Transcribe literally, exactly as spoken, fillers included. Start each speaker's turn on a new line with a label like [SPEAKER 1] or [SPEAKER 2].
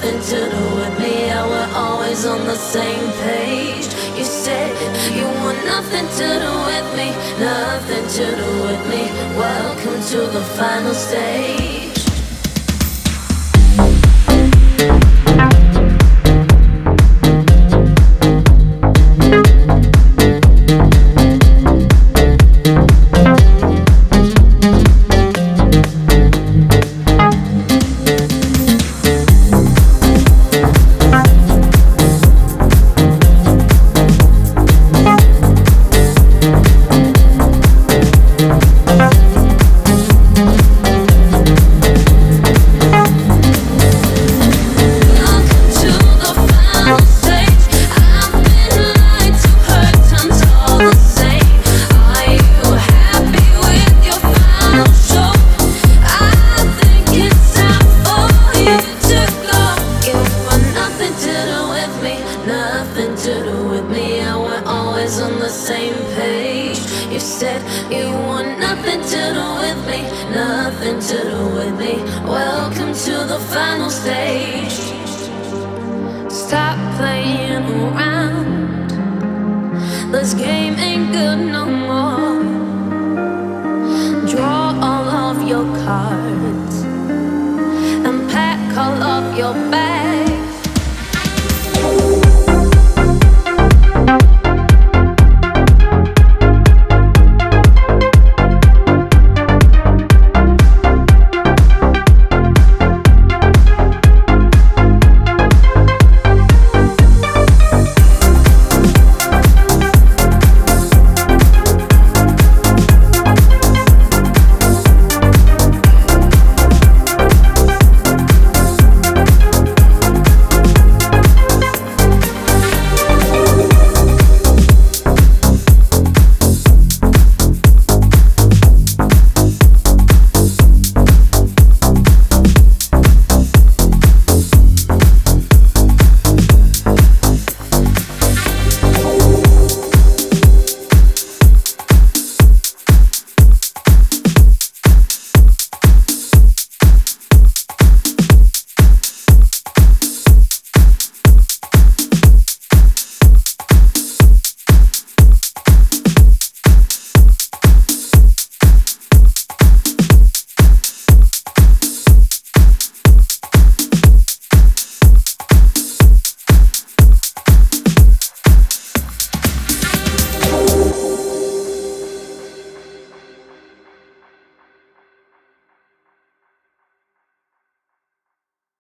[SPEAKER 1] nothing to do with me. Yeah, we're always on the same page. You said you want nothing to do with me, nothing to do with me. Welcome to the final stage. Nothing to do with me, and we're always on the same page. You said you want nothing to do with me, nothing to do with me. Welcome to the final stage. Stop playing around, this game ain't good no more. Draw all of your cards and pack all of your bags.